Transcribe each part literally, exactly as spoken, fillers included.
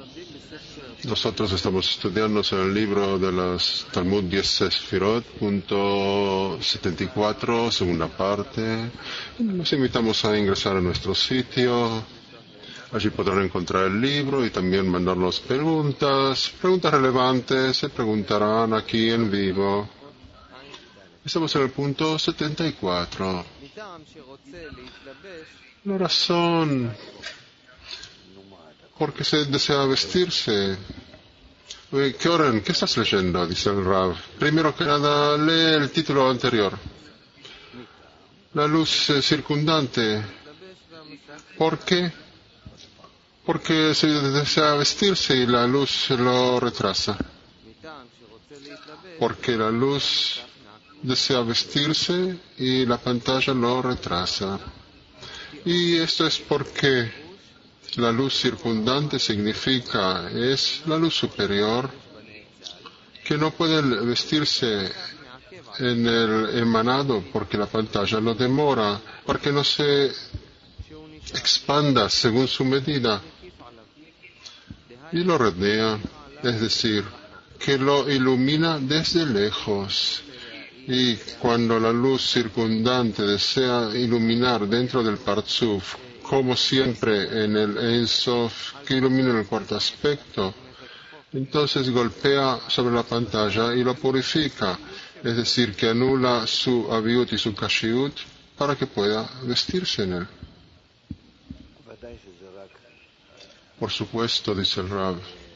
Nosotros estamos estudiando en el libro de los Talmud diez Sefirot, punto setenta y cuatro, segunda parte. Los invitamos a ingresar a nuestro sitio. Allí podrán encontrar el libro y también mandarnos preguntas. Preguntas relevantes se preguntarán aquí en vivo. Estamos en el punto setenta y cuatro. La razón porque se desea vestirse. Kioren, ¿qué estás leyendo? Dice el Rav. Primero que nada, lee el título anterior. La luz eh, circundante. ¿Por qué? Porque se desea vestirse y la luz lo retrasa. Porque la luz desea vestirse y la pantalla lo retrasa. Y esto es porque la luz circundante significa, es la luz superior que no puede vestirse en el emanado porque la pantalla lo demora, porque no se expanda según su medida y lo rodea, es decir, que lo ilumina desde lejos. Y cuando la luz circundante desea iluminar dentro del Parzuf, como siempre en el Ein Sof, que ilumina el cuarto aspecto, entonces golpea sobre la pantalla y lo purifica, es decir, que anula su aviut y su kashiut para que pueda vestirse en él. Por supuesto, dice el Rav,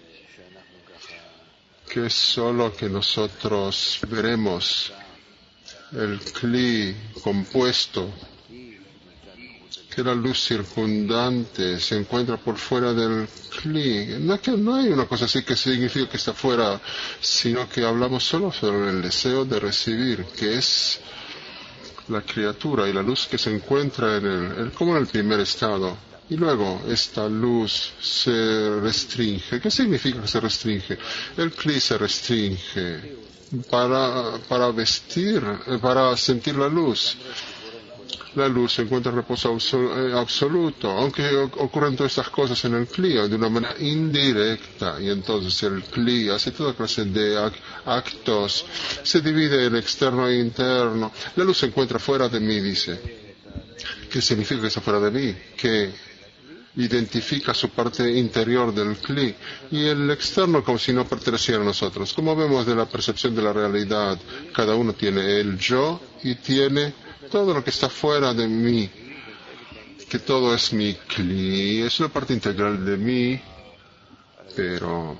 que es solo que nosotros veremos el Kli compuesto, que la luz circundante se encuentra por fuera del Kli. No, que no hay una cosa así que significa que está fuera, sino que hablamos solo sobre el deseo de recibir, que es la criatura y la luz que se encuentra en el, el como en el primer estado. Y luego esta luz se restringe. ¿Qué significa que se restringe? El Kli se restringe para, para vestir, para sentir la luz. La luz se encuentra en reposo absoluto, aunque ocurren todas estas cosas en el Kli de una manera indirecta, y entonces el Kli hace toda clase de actos, se divide en externo e interno. La luz se encuentra fuera de mí, dice. ¿Qué significa que está fuera de mí? Que identifica su parte interior del Kli y el externo como si no perteneciera a nosotros. Como vemos de la percepción de la realidad, cada uno tiene el yo y tiene todo lo que está fuera de mí, que todo es mi Kli, es una parte integral de mí, pero,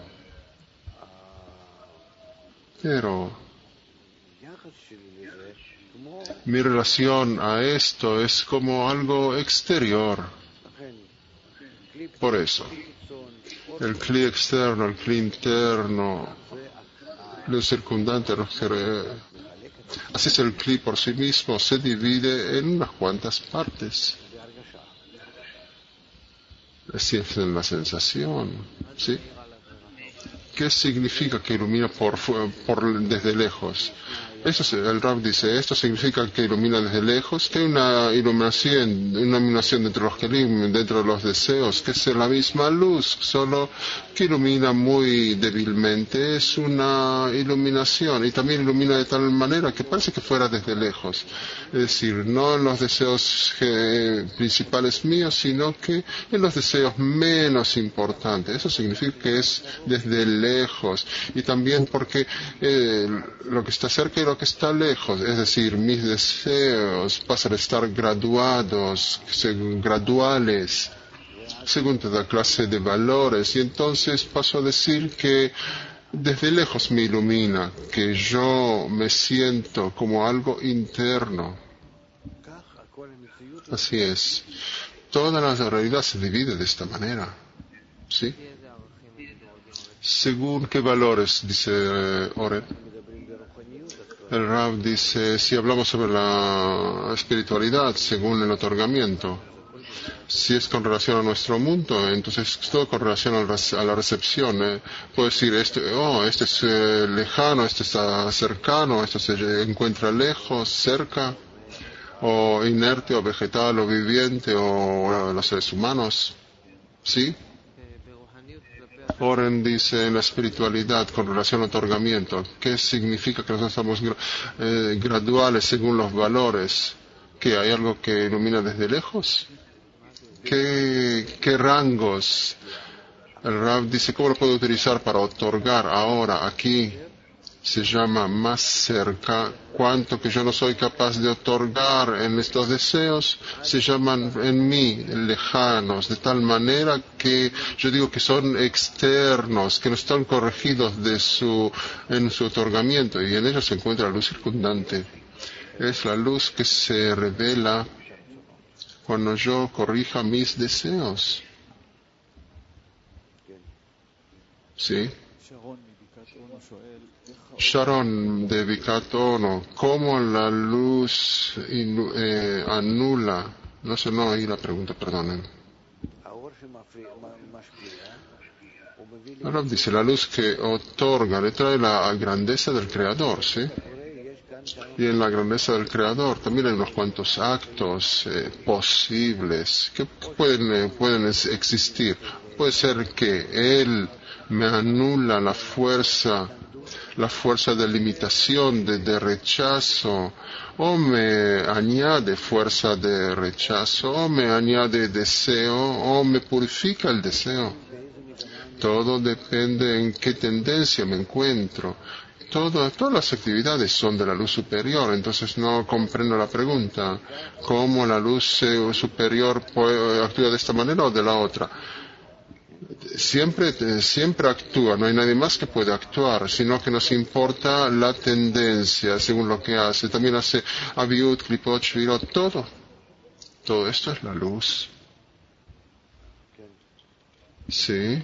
pero, mi relación a esto es como algo exterior. Por eso, el Kli externo, el Kli interno, lo circundante, así es el Kli por sí mismo, se divide en unas cuantas partes. Así es en la sensación, ¿sí? ¿Qué significa que ilumina por, por desde lejos? Eso, el Rav dice, esto significa que ilumina desde lejos, que hay una iluminación, una iluminación dentro de los kelim, dentro de los deseos, que es la misma luz, solo que ilumina muy débilmente, es una iluminación, y también ilumina de tal manera que parece que fuera desde lejos, es decir, no en los deseos que, principales míos, sino que en los deseos menos importantes. Eso significa que es desde lejos, y también porque eh, lo que está cerca y lo que está lejos, es decir, mis deseos pasan a estar graduados, graduales, según toda clase de valores, y entonces paso a decir que desde lejos me ilumina, que yo me siento como algo interno. Así es. Toda la realidad se divide de esta manera, ¿sí? ¿Según qué valores? Dice eh, Oren. El Rav dice, si hablamos sobre la espiritualidad, según el otorgamiento, si es con relación a nuestro mundo, entonces es todo con relación a la recepción. ¿eh? Puedo decir, este, oh, este es eh, lejano, este está cercano, este se encuentra lejos, cerca, o inerte, o vegetal, o viviente, o, o los seres humanos. ¿Sí? Oren dice en la espiritualidad con relación al otorgamiento. ¿Qué significa que nosotros somos eh, graduales según los valores? ¿Que hay algo que ilumina desde lejos? ¿Qué, qué rangos? El Rab dice, ¿cómo lo puedo utilizar para otorgar ahora, aquí? Se llama más cerca. Cuánto que yo no soy capaz de otorgar en estos deseos, se llaman en mí lejanos, de tal manera que yo digo que son externos, que no están corregidos de su, en su otorgamiento, y en ellos se encuentra la luz circundante. Es la luz que se revela cuando yo corrija mis deseos. ¿Sí? Sharon de Bikat Ono, ¿cómo la luz inu, eh, anula? No sé, no oí la pregunta, perdonen. Ahora dice, la luz que otorga le trae la grandeza del Creador, ¿sí? Y en la grandeza del Creador también hay unos cuantos actos eh, posibles que pueden, eh, pueden existir. Puede ser que Él me anula la fuerza la fuerza de limitación, de, de rechazo, o me añade fuerza de rechazo, o me añade deseo, o me purifica el deseo. Todo depende en qué tendencia me encuentro. Todo, todas las actividades son de la luz superior, entonces no comprendo la pregunta. ¿Cómo la luz eh, superior puede, actúa de esta manera o de la otra? Siempre, siempre actúa, no hay nadie más que puede actuar, sino que nos importa la tendencia según lo que hace. También hace Aviut, Klipot, Shvirot, todo. Todo esto es la luz. Sí.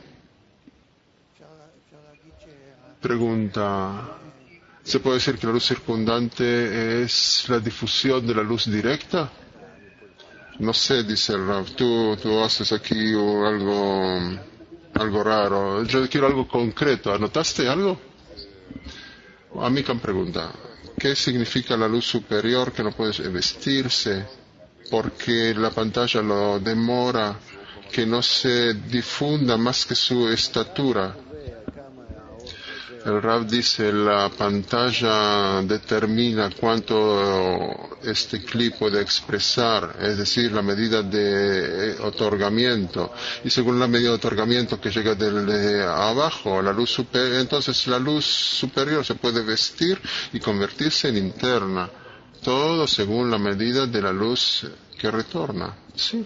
Pregunta. ¿Se puede decir que la luz circundante es la difusión de la luz directa? No sé, dice el Rav, tú, tú haces aquí algo, algo raro. Yo quiero algo concreto. ¿Anotaste algo? Amicam pregunta, ¿qué significa la luz superior que no puede vestirse? Porque la pantalla lo demora, que no se difunda más que su estatura. El Rav dice, la pantalla determina cuánto este clip puede expresar, es decir, la medida de otorgamiento. Y según la medida de otorgamiento que llega de abajo, la luz superior, entonces la luz superior se puede vestir y convertirse en interna. Todo según la medida de la luz que retorna. Sí.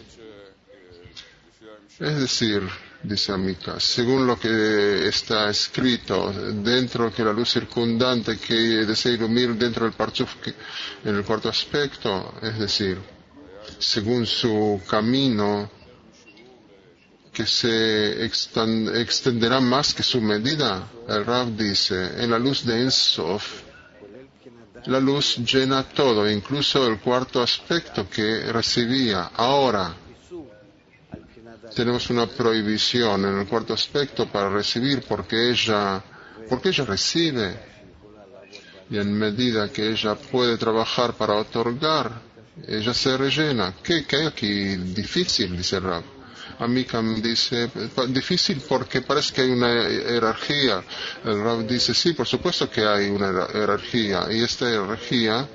Es decir, dice Amika, según lo que está escrito dentro que la luz circundante que desea iluminar dentro del Parchuf en el cuarto aspecto, es decir, según su camino que se extenderá más que su medida, el Rav dice, en la luz de Ensof, la luz llena todo, incluso el cuarto aspecto que recibía. Ahora, tenemos una prohibición en el cuarto aspecto para recibir porque ella, porque ella recibe y en medida que ella puede trabajar para otorgar, ella se rellena. ¿Qué, qué hay aquí difícil? Dice el Rab. Amicam dice, difícil porque parece que hay una jerarquía. El Rab dice, sí, por supuesto que hay una jerarquía y esta jerarquía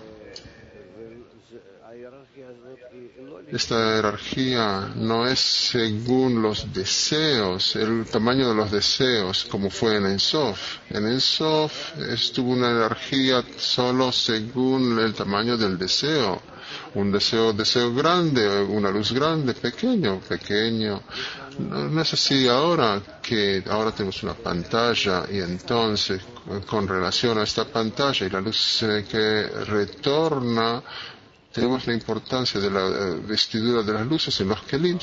Esta jerarquía no es según los deseos, el tamaño de los deseos, como fue en Ensof. En Ensof estuvo una jerarquía solo según el tamaño del deseo. Un deseo, deseo grande, una luz grande, pequeño, pequeño. No, no es así ahora, que ahora tenemos una pantalla y entonces con relación a esta pantalla y la luz eh, que retorna, tenemos la importancia de la uh, vestidura de las luces en los kelim.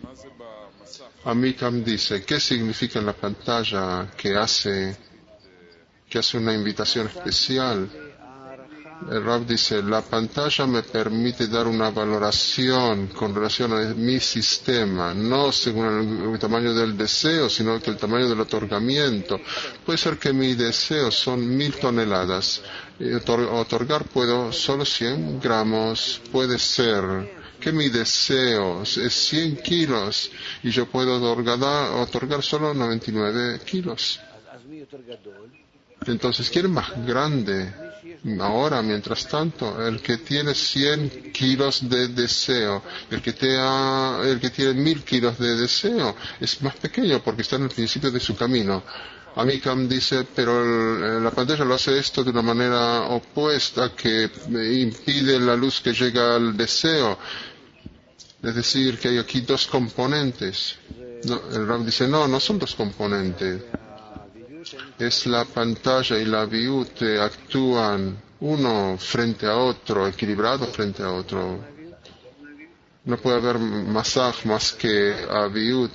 Amicam dice, ¿qué significa en la pantalla que hace, que hace una invitación especial? El Rab dice, la pantalla me permite dar una valoración con relación a mi sistema, no según el tamaño del deseo, sino que el tamaño del otorgamiento. Puede ser que mi deseo son mil toneladas. Otorgar puedo solo cien gramos. Puede ser que mi deseo es cien kilos y yo puedo otorgar, otorgar solo noventa y nueve kilos. Entonces, ¿quién es más grande? Ahora, mientras tanto, el que tiene cien kilos de deseo, el que, te ha, el que tiene mil kilos de deseo, es más pequeño porque está en el principio de su camino. Amikam dice, pero el, la pantalla lo hace esto de una manera opuesta, que impide la luz que llega al deseo. Es decir, que hay aquí dos componentes. No, el Rab dice, no, no son dos componentes. Es la pantalla y la viut actúan uno frente a otro, equilibrado frente a otro. No puede haber masaj más que aviut.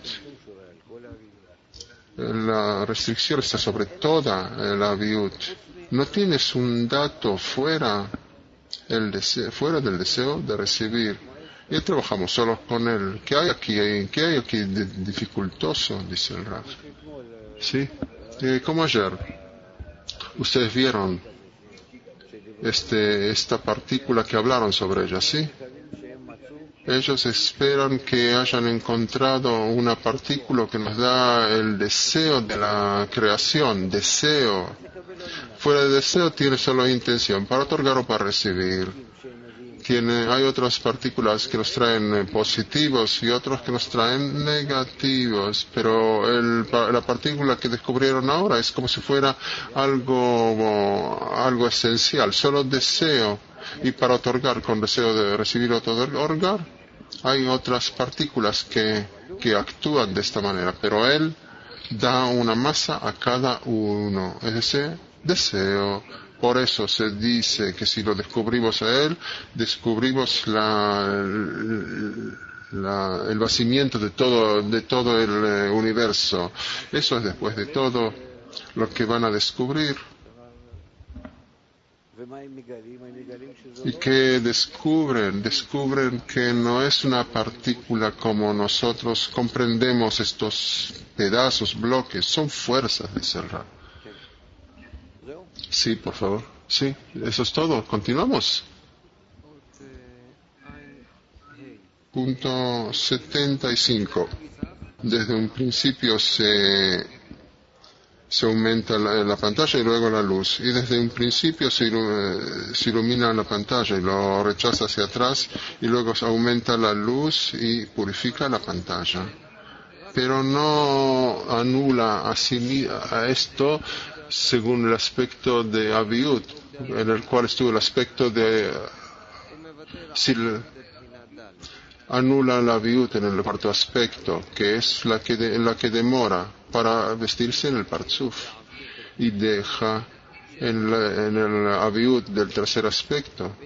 La restricción está sobre toda la aviut. No tienes un dato fuera, el deseo, fuera del deseo de recibir. Y trabajamos solo con él. ¿Qué hay aquí? ¿Qué hay aquí de dificultoso? Dice el Rav. ¿Sí? Eh, como ayer, ustedes vieron este, esta partícula que hablaron sobre ella, ¿sí? Ellos esperan que hayan encontrado una partícula que nos da el deseo de la creación, deseo. Fuera de deseo tiene solo intención, para otorgar o para recibir. Tiene, hay otras partículas que nos traen positivos y otros que nos traen negativos, pero el, la partícula que descubrieron ahora es como si fuera algo, algo esencial, solo deseo, y para otorgar con deseo de recibir o otorgar, hay otras partículas que, que actúan de esta manera, pero él da una masa a cada uno, es decir, deseo. Por eso se dice que si lo descubrimos a él, descubrimos la, la, el vacimiento de todo, de todo el universo. Eso es después de todo lo que van a descubrir. ¿Y qué descubren? Descubren que no es una partícula como nosotros comprendemos estos pedazos, bloques, son fuerzas, dice el Rab. Sí, por favor. Sí, eso es todo. Continuamos. Punto setenta y cinco. Desde un principio se, se aumenta la, la pantalla y luego la luz. Y desde un principio se, se ilumina la pantalla y lo rechaza hacia atrás y luego se aumenta la luz y purifica la pantalla. Pero no anula así a esto según el aspecto de Aviut, en el cual estuvo el aspecto de si anula la Aviut en el cuarto aspecto, que es la que, de, la que demora para vestirse en el Parzuf, y deja en, la, en el Aviut del tercer aspecto.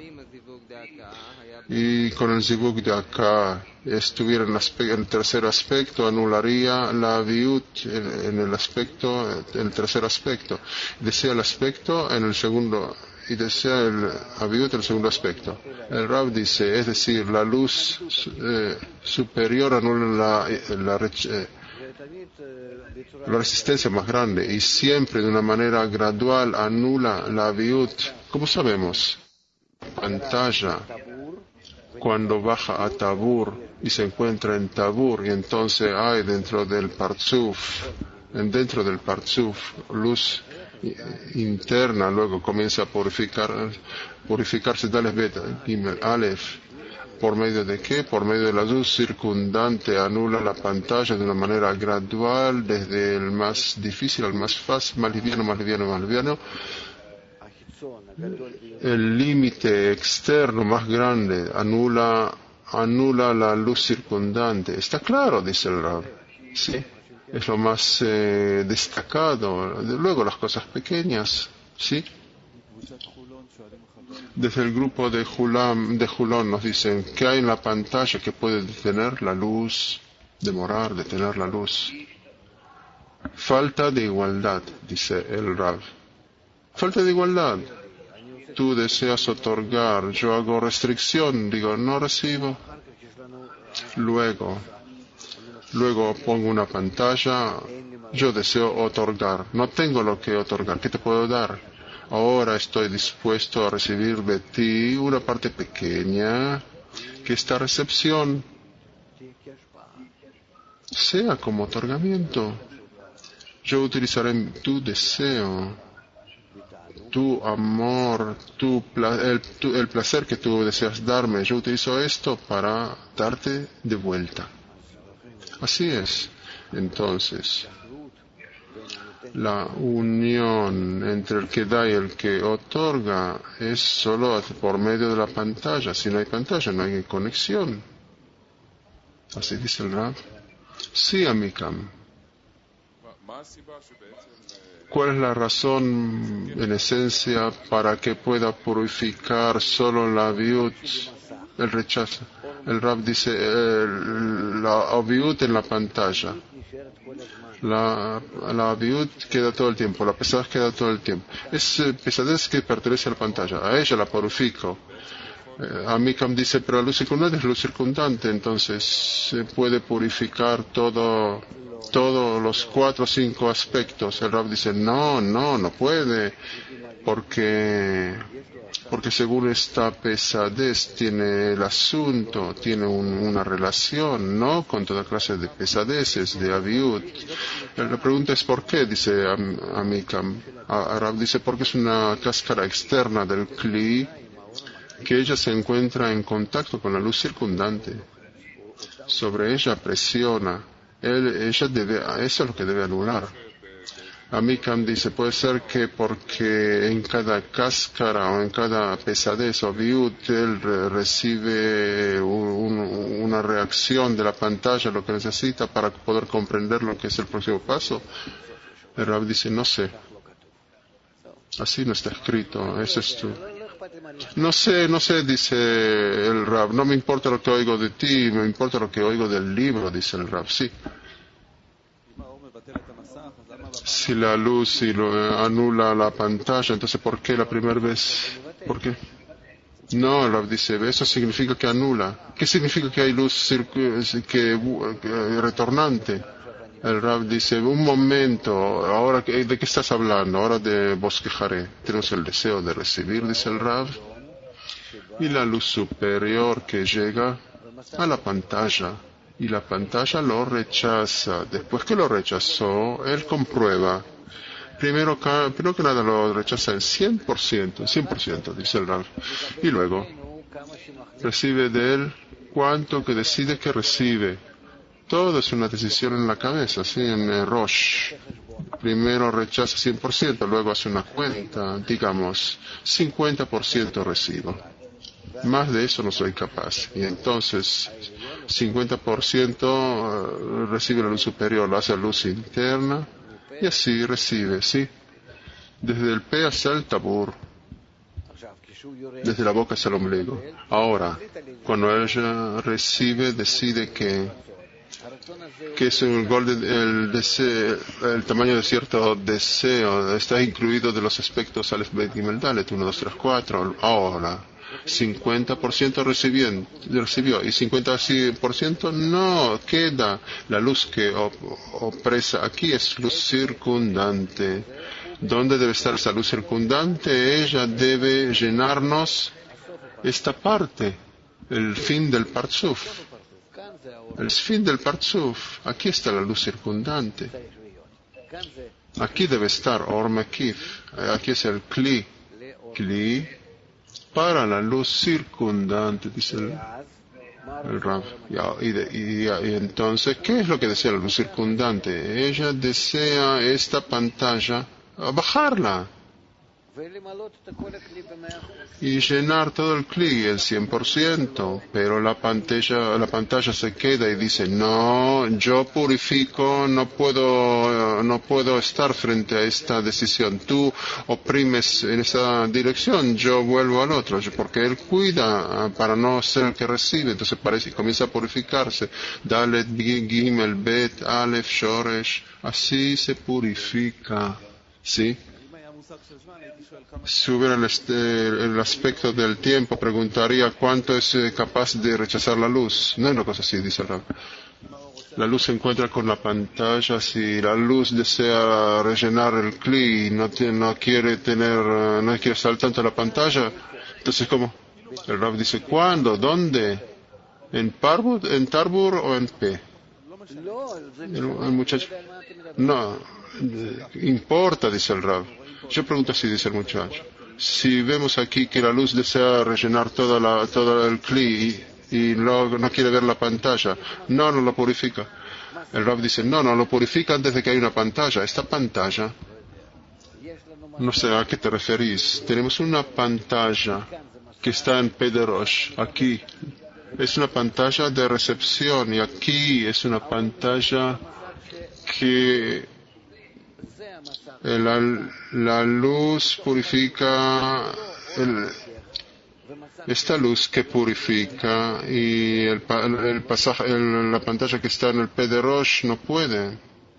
Y con el zivug de acá estuviera en, en el tercer aspecto, anularía la aviut en, en el aspecto, en el tercer aspecto. Desea el aspecto en el segundo, y desea el aviut en el segundo aspecto. El Rab dice, es decir, la luz eh, superior anula la, la, eh, la resistencia más grande, y siempre de una manera gradual anula la aviut. ¿Cómo sabemos? Pantalla. Cuando baja a Tabur y se encuentra en Tabur, y entonces hay dentro del Parzuf, dentro del Parzuf, luz interna, luego comienza a purificar, purificarse Dalef Beta, Gimel, Aleph. ¿Por medio de qué? Por medio de la luz circundante, anula la pantalla de una manera gradual, desde el más difícil al más fácil, más liviano, más liviano, más liviano. El límite externo más grande anula, anula la luz circundante. Está claro, dice el Rab. Sí, es lo más eh, destacado. Luego las cosas pequeñas, sí. Desde el grupo de Julam, de Julón nos dicen que hay en la pantalla que puede detener la luz, demorar, detener la luz. Falta de igualdad, dice el Rab. Falta de igualdad. Tú deseas otorgar, yo hago restricción, digo, no recibo. Luego, luego pongo una pantalla, yo deseo otorgar, no tengo lo que otorgar, ¿qué te puedo dar? Ahora estoy dispuesto a recibir de ti una parte pequeña, que esta recepción sea como otorgamiento. Yo utilizaré tu deseo, tu amor, tu, el, tu, el placer que tú deseas darme. Yo utilizo esto para darte de vuelta. Así es. Entonces, la unión entre el que da y el que otorga es solo por medio de la pantalla. Si no hay pantalla, no hay conexión. Así dice el Rab. Sí, Amikam. ¿Cuál es la razón, en esencia, para que pueda purificar solo la viut, el rechazo? El Rab dice, el, la viut en la pantalla. La, la viut queda todo el tiempo, la pesadez queda todo el tiempo. Es eh, pesadez que pertenece a la pantalla, a ella la purifico. Eh, Amikam dice, pero la luz circundante es luz circundante, entonces se puede purificar todo, todos los cuatro o cinco aspectos. El Rab dice, no, no, no puede, porque, porque según esta pesadez tiene el asunto, tiene un, una relación, no con toda clase de pesadeces, de aviut. La pregunta es ¿por qué? Dice Amikam. Rab dice, porque es una cáscara externa del Kli, que ella se encuentra en contacto con la luz circundante. Sobre ella presiona. Él, ella debe, eso es lo que debe anular. Amikam dice, puede ser que porque en cada cáscara o en cada pesadez o viut él recibe un, un, una reacción de la pantalla, lo que necesita para poder comprender lo que es el próximo paso. El Rab dice, no sé. Así no está escrito, eso es tú. No sé, no sé, dice el Rab, no me importa lo que oigo de ti, me importa lo que oigo del libro, dice el Rab, sí. Si la luz si lo anula la pantalla, entonces ¿por qué la primera vez? ¿Por qué? No, el Rab dice, eso significa que anula. ¿Qué significa que hay luz que, que retornante? El Rab dice, un momento, ahora ¿de qué estás hablando? Ahora de bosquejaré. Tenemos el deseo de recibir, dice el Rab, y la luz superior que llega a la pantalla, y la pantalla lo rechaza. Después que lo rechazó, él comprueba. Primero, primero que nada lo rechaza el cien por ciento, cien por ciento, dice el Rab, y luego recibe de él cuánto que decide que recibe. Todo es una decisión en la cabeza, así en el Rosh. Primero rechaza cien por ciento, luego hace una cuenta, digamos, cincuenta por ciento recibo. Más de eso no soy capaz. Y entonces, cincuenta por ciento recibe la luz superior, lo hace la luz interna, y así recibe, ¿sí? Desde el P hasta el Tabur, desde la boca hasta el ombligo. Ahora, cuando ella recibe, decide que que es el, golden, el, deseo, el tamaño de cierto deseo, está incluido de los aspectos Aleph, Bet, Gimel, Dalet, uno, dos, tres, cuatro, ahora, cincuenta por ciento recibió, recibió y cincuenta por ciento no queda. La luz que op, opresa aquí es luz circundante. ¿Dónde debe estar esa luz circundante? Ella debe llenarnos esta parte, el fin del Parzuf. El fin del Parzuf, aquí está la luz circundante. Aquí debe estar Or Mekif, aquí es el Kli. Kli para la luz circundante, dice el, el Rab. Y, y, y entonces, ¿qué es lo que desea la luz circundante? Ella desea esta pantalla, bajarla. Y llenar todo el Kli, el cien por ciento, pero la pantalla, la pantalla se queda y dice, no, yo purifico, no puedo, no puedo estar frente a esta decisión. Tú oprimes en esa dirección, yo vuelvo al otro, porque él cuida para no ser el que recibe, entonces parece, comienza a purificarse. Dalet, Gimel, Bet, Aleph, Shoresh, así se purifica, ¿sí? Si hubiera el, este, el aspecto del tiempo, preguntaría cuánto es eh, capaz de rechazar la luz. No es una cosa así, dice el Rab. La luz se encuentra con la pantalla. Si la luz desea rellenar el Kli y no, no quiere tener, no quiere estar tanto en la pantalla, entonces ¿cómo? El Rab dice, ¿cuándo? ¿Dónde? ¿En Parbut, en Tarbur o en P? El, el muchacho, no, eh, importa, dice el Rab. Yo pregunto así, dice el muchacho. Si vemos aquí que la luz desea rellenar toda la, todo el cli y, y no, no quiere ver la pantalla, no, no lo purifica. El Rab dice, no, no lo purifica antes de que haya una pantalla. Esta pantalla, no sé a qué te referís. Tenemos una pantalla que está en Pederosh, aquí. Es una pantalla de recepción y aquí es una pantalla que la, la luz purifica, el, esta luz que purifica y el, el pasaje, el, la pantalla que está en el Pederosh no puede.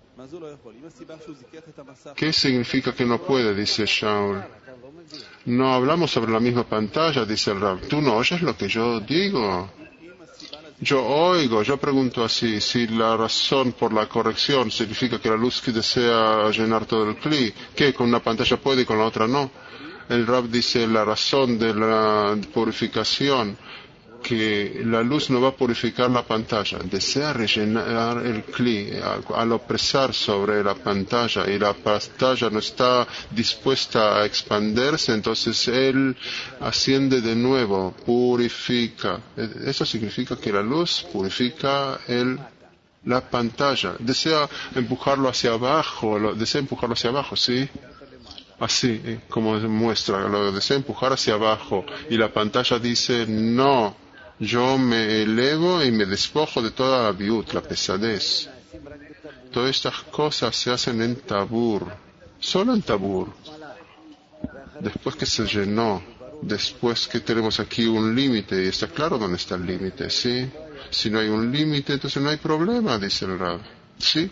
¿Qué significa que no puede? Dice Shaul. No hablamos sobre la misma pantalla, dice el Rab. Tú no oyes lo que yo digo. Yo oigo, yo pregunto así, si la razón por la corrección significa que la luz que desea llenar todo el cli, que con una pantalla puede y con la otra no. El Rab dice la razón de la purificación, que la luz no va a purificar la pantalla, desea rellenar el cli, al opresar sobre la pantalla y la pantalla no está dispuesta a expandirse, entonces él asciende de nuevo, purifica. Eso significa que la luz purifica el, la pantalla, desea empujarlo hacia abajo, lo, desea empujarlo hacia abajo, ¿sí? Así, eh, como muestra, lo desea empujar hacia abajo y la pantalla dice no. Yo me elevo y me despojo de toda la biut, la pesadez. Todas estas cosas se hacen en Tabur, solo en Tabur. Después que se llenó, después que tenemos aquí un límite, y está claro dónde está el límite, ¿sí? Si no hay un límite, entonces no hay problema, dice el Rab, ¿sí?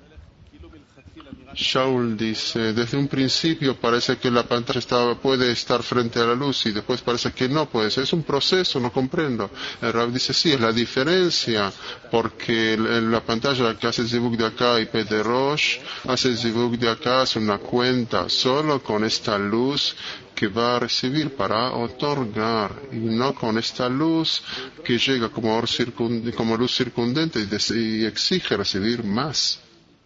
Shaul dice, desde un principio parece que la pantalla está, puede estar frente a la luz y después parece que no puede ser. Es un proceso, no comprendo. El Rab dice, sí, es la diferencia, porque la pantalla que hace el zibuk de acá y Pederosh hace el zibuk de acá, hace una cuenta solo con esta luz que va a recibir para otorgar y no con esta luz que llega como, como luz circundante y, y exige recibir más.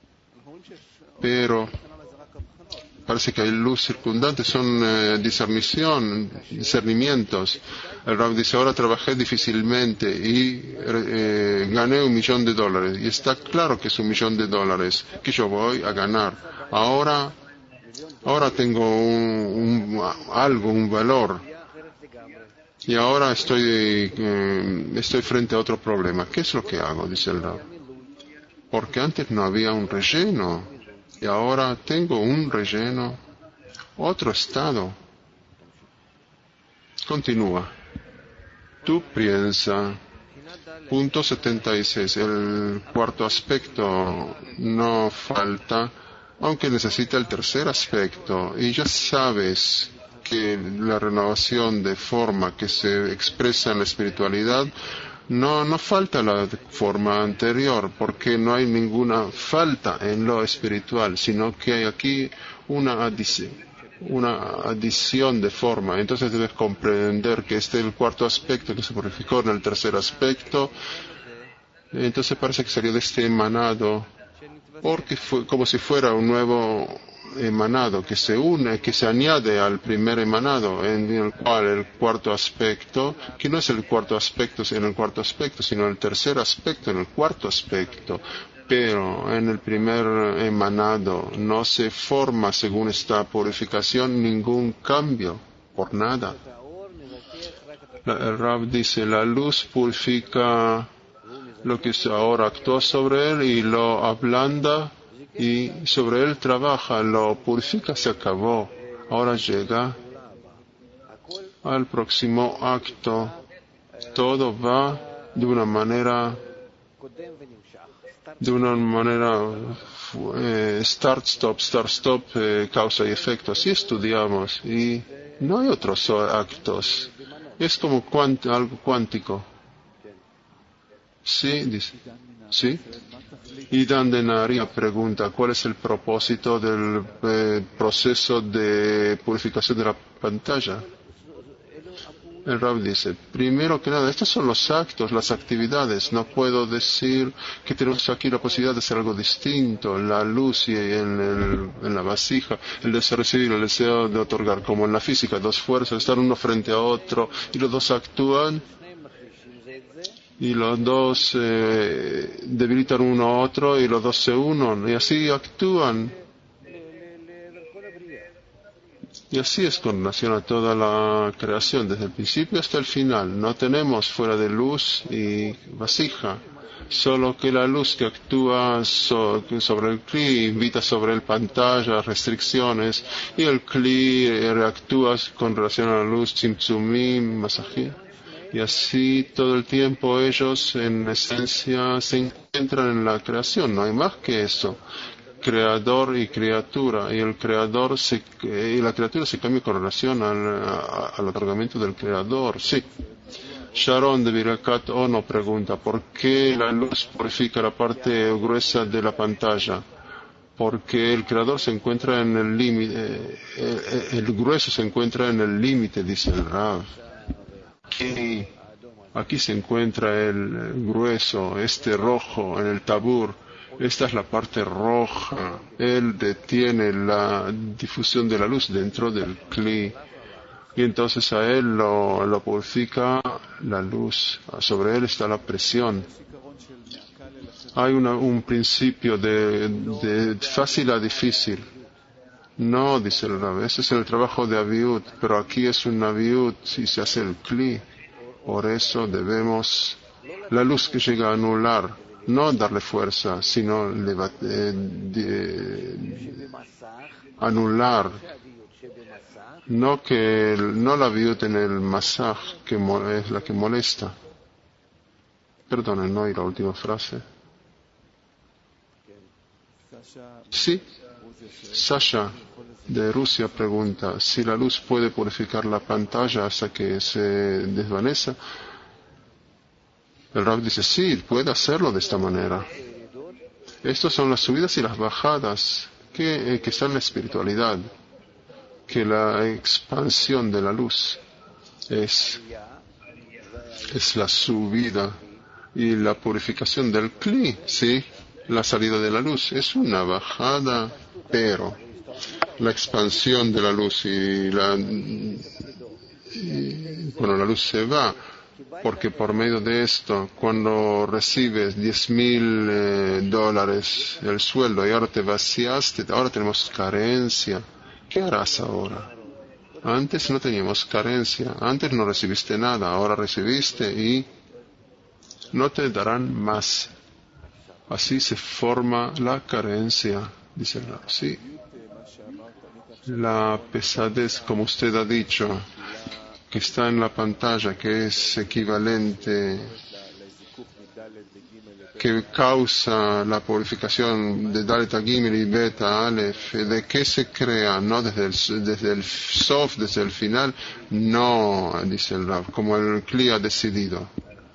Pero parece que hay luz circundante, son eh, discernición, discernimientos. El Rab dice, ahora trabajé difícilmente y eh, gané un millón de dólares. Y está claro que es un millón de dólares que yo voy a ganar. Ahora, ahora tengo un, un, algo, un valor. Y ahora estoy, eh, estoy frente a otro problema. ¿Qué es lo que hago? Dice el Rab. Porque antes no había un relleno. Y ahora tengo un relleno, otro estado. Continúa. Tú piensa. Punto setenta y seis. El cuarto aspecto no falta, aunque necesita el tercer aspecto. Y ya sabes que la renovación de forma que se expresa en la espiritualidad No, no falta la forma anterior, porque no hay ninguna falta en lo espiritual, sino que hay aquí una adición, una adición de forma. Entonces debes comprender que este es el cuarto aspecto que se purificó en el tercer aspecto. Entonces parece que salió de este emanado, porque fue como si fuera un nuevo emanado que se une, que se añade al primer emanado, en el cual el cuarto aspecto, que no es el cuarto aspecto en el cuarto aspecto, sino el tercer aspecto en el cuarto aspecto, pero en el primer emanado no se forma según esta purificación ningún cambio, por nada. El Rab dice, la luz purifica lo que ahora actúa sobre él y lo ablanda, y sobre él trabaja, lo purifica, se acabó. Ahora llega al próximo acto. Todo va de una manera, de una manera eh, start, stop, start, stop, eh, causa y efecto. Así estudiamos y no hay otros actos. Es como cuant, algo cuántico. Sí, dice. Sí. Y Dan Denaria pregunta, ¿cuál es el propósito del eh, proceso de purificación de la pantalla? El Rab dice, primero que nada, estos son los actos, las actividades. No puedo decir que tenemos aquí la posibilidad de hacer algo distinto. La luz y en, el, en la vasija, el deseo de recibir, el deseo de otorgar, como en la física, dos fuerzas, están uno frente a otro y los dos actúan y los dos eh, debilitan uno a otro y los dos se unen y así actúan. Y así es con relación a toda la creación, desde el principio hasta el final. No tenemos fuera de luz y vasija, solo que la luz que actúa so, sobre el cli invita sobre el pantalla restricciones, y el cli reactúa con relación a la luz tzimtzumim, masajim. Y así todo el tiempo ellos en esencia se encuentran en la creación, no hay más que eso. Creador y criatura, y el creador se, y la criatura se cambia con relación al, a, al otorgamiento del creador. Sí. Sharon de Virakat Ono pregunta, ¿por qué la luz purifica la parte gruesa de la pantalla? Porque el creador se encuentra en el límite, el, el grueso se encuentra en el límite, dice el Rav. Aquí, aquí se encuentra el grueso, este rojo, en el tabur. Esta es la parte roja. Él detiene la difusión de la luz dentro del cli. Y entonces a él lo, lo purifica la luz. Sobre él está la presión. Hay una, un principio de, de fácil a difícil. No, dice el Rab, ese es el trabajo de Aviut, pero aquí es un Aviut y se hace el cli. Por eso debemos, la luz que llega a anular, no darle fuerza, sino eh, de, anular, no que no la viut en el masaj, que es la que molesta. Perdonen, no hay la última frase. Sí, Sasha de Rusia pregunta si la luz puede purificar la pantalla hasta que se desvanece. El Rab dice, sí, puede hacerlo de esta manera. Estas son las subidas y las bajadas que, eh, que están en la espiritualidad, que la expansión de la luz es, es la subida y la purificación del cli, sí, la salida de la luz es una bajada, pero la expansión de la luz y la, y, bueno, la luz se va. Porque por medio de esto, cuando recibes diez mil eh, dólares el sueldo y ahora te vaciaste, ahora tenemos carencia, ¿qué harás ahora? Antes no teníamos carencia, antes no recibiste nada, ahora recibiste y no te darán más. Así se forma la carencia, dice el Rab. Sí. La pesadez, como usted ha dicho, que está en la pantalla, que es equivalente, que causa la purificación de Dalet Gimel y Beta Aleph, ¿de qué se crea? No desde el, desde el Sof, desde el final, no, dice el Rav, como el Kli ha decidido.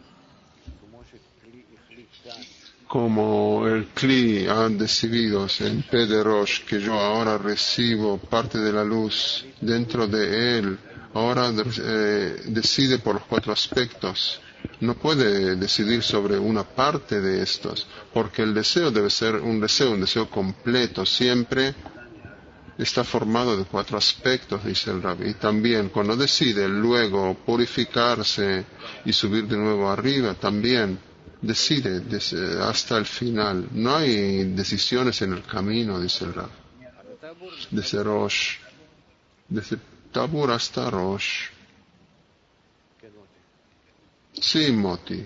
Como el Kli ha decidido en Pederosh, que yo ahora recibo parte de la luz dentro de él, ahora eh, decide por los cuatro aspectos. No puede decidir sobre una parte de estos, porque el deseo debe ser un deseo, un deseo completo. Siempre está formado de cuatro aspectos, dice el Rabbi. Y también cuando decide luego purificarse y subir de nuevo arriba, también decide hasta el final. No hay decisiones en el camino, dice el Rabbi. Desde Rosh, desde Tabur hasta Rosh. Sí, Moti.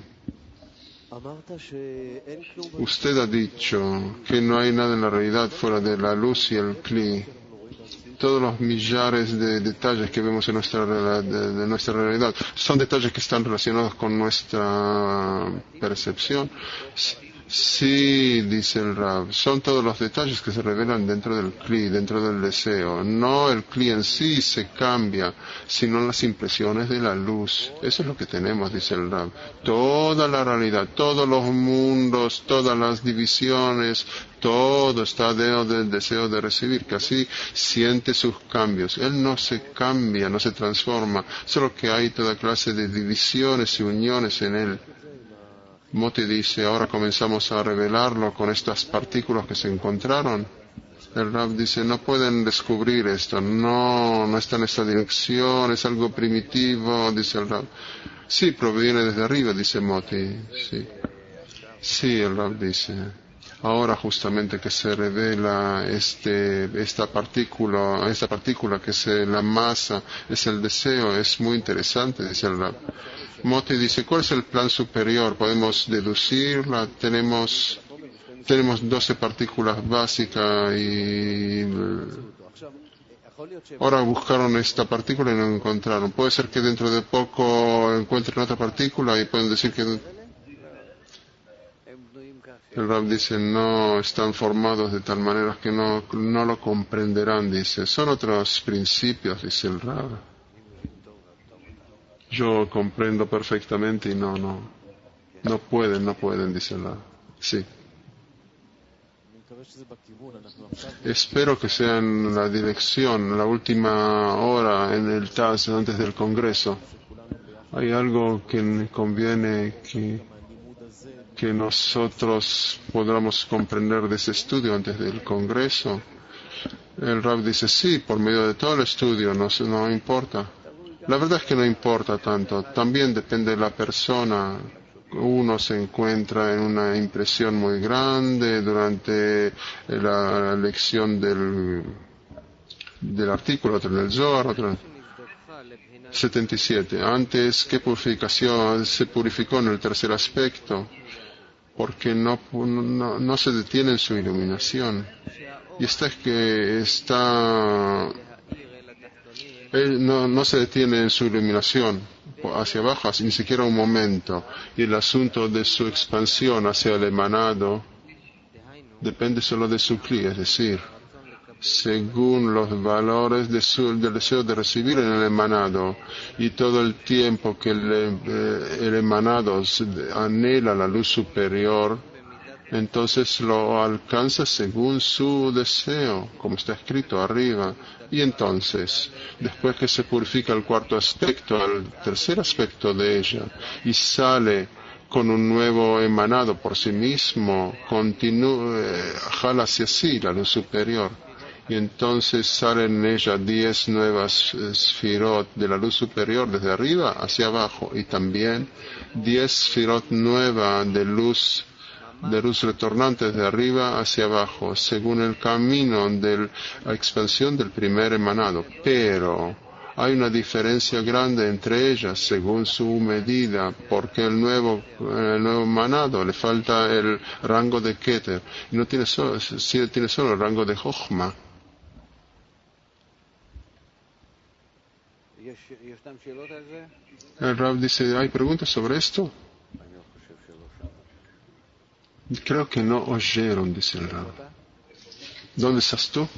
Usted ha dicho que no hay nada en la realidad fuera de la luz y el Kli. Todos los millares de detalles que vemos en nuestra, de, de nuestra realidad son detalles que están relacionados con nuestra percepción. Sí, dice el Rab, son todos los detalles que se revelan dentro del Kli, dentro del deseo. No el Kli en sí se cambia, sino las impresiones de la luz. Eso es lo que tenemos, dice el Rab. Toda la realidad, todos los mundos, todas las divisiones, todo está dentro del deseo de recibir, que así siente sus cambios. Él no se cambia, no se transforma, solo que hay toda clase de divisiones y uniones en él. Moti dice, ahora comenzamos a revelarlo con estas partículas que se encontraron. El Rab dice, no pueden descubrir esto, no, no está en esta dirección, es algo primitivo, dice el Rab. Sí, proviene desde arriba, dice Moti. Sí, sí, el Rab dice. Ahora justamente que se revela este, esta partícula, esta partícula que es la masa, es el deseo, es muy interesante, dice el Rab. Moti dice, ¿cuál es el plan superior? Podemos deducirla, tenemos, tenemos doce partículas básicas y ahora buscaron esta partícula y no la encontraron. Puede ser que dentro de poco encuentren otra partícula y pueden decir que el Rab dice, no están formados de tal manera que no, no lo comprenderán, dice. Son otros principios, dice el Rab. Yo comprendo perfectamente y no, no, no pueden, no pueden, dice el Rab. Sí. Espero que sea en la dirección, la última hora en el T A S antes del Congreso. Hay algo que conviene que, que nosotros podamos comprender de ese estudio antes del Congreso. El Rab dice, sí, por medio de todo el estudio, no, no importa. La verdad es que no importa tanto, también depende de la persona. Uno se encuentra en una impresión muy grande durante la lección del, del artículo, otro en el Zohar, otro en setenta y siete. Antes, ¿qué purificación se purificó en el tercer aspecto? Porque no, no, no se detiene en su iluminación. Y esta es que está... Él no, no se detiene en su iluminación hacia abajo, ni siquiera un momento. Y el asunto de su expansión hacia el emanado depende solo de su Kli, es decir, según los valores de su, del deseo de recibir en el emanado y todo el tiempo que el, eh, el emanado anhela la luz superior, entonces lo alcanza según su deseo, como está escrito arriba. Y entonces, después que se purifica el cuarto aspecto, el tercer aspecto de ella, y sale con un nuevo emanado por sí mismo, continúa, eh, jala hacia sí la luz superior. Y entonces salen en ella diez nuevas sfirot de la luz superior desde arriba hacia abajo, y también diez sfirot nuevas de luz de luz retornante de arriba hacia abajo, según el camino de la expansión del primer emanado. Pero hay una diferencia grande entre ellas, según su medida, porque el nuevo, el nuevo emanado le falta el rango de Keter, y no tiene solo, sí, tiene solo el rango de Jochma. El Rab dice, ¿hay preguntas sobre esto? Creo que no oyeron, dice el Rab. ¿Dónde estás tú?